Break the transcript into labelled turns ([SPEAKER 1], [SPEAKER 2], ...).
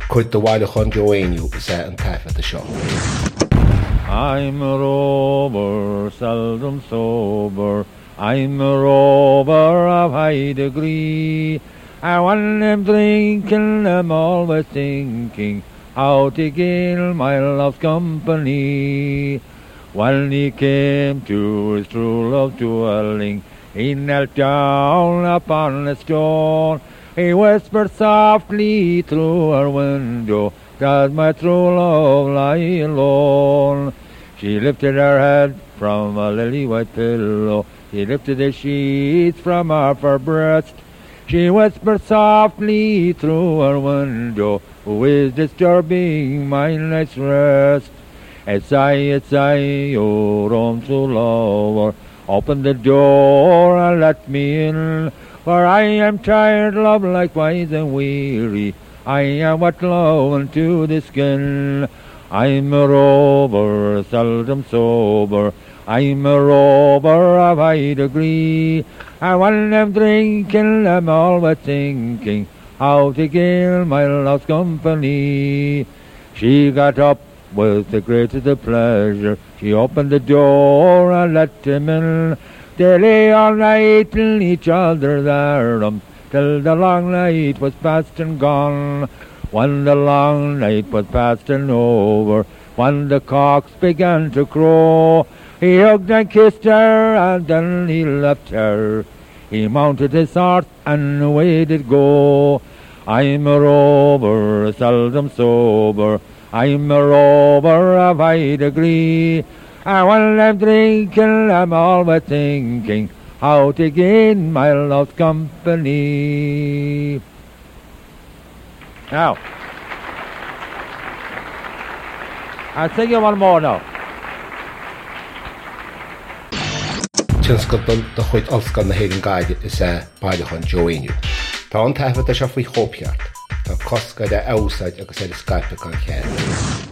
[SPEAKER 1] Chuid do bhaile chun Joanú is an taifead a seo.
[SPEAKER 2] I'm a rover, seldom sober. I'm a rover of high degree. And when I'm drinking, I'm always thinking how to gain my love's company. When he came to his true love dwelling, he knelt down upon a stone. He whispered softly through her window, "Does my true love lie alone?" She lifted her head from a lily-white pillow. He lifted the sheets from off her breast. She whispered softly through her window, "Who is disturbing my night's rest?" It's I, oh, Rome to lover. Open the door and let me in, for I am tired, love, likewise and weary. I am what love unto the skin. I'm a rover, seldom sober. I'm a rover of high degree. And when I'm drinking, I'm always thinking how to gain my love's company. She got up with the greatest of pleasure. She opened the door and let him in. They lay all night in each other's arms, till the long night was past and gone. When the long night was past and over, when the cocks began to crow, he hugged and kissed her, and then he left her. He mounted his horse, and away did go. I'm a rover, seldom sober. I'm a rover of high degree. And when I'm drinking, I'm always thinking how to gain my love's company. Now, I'll sing you one more now.
[SPEAKER 1] Tinscad do chuid olscan na héireann gaide is bhaile chun Joanú. Tá an taifead a seo faoi chópeart. Tá cosca de ásaid agus é Skype gan chéad.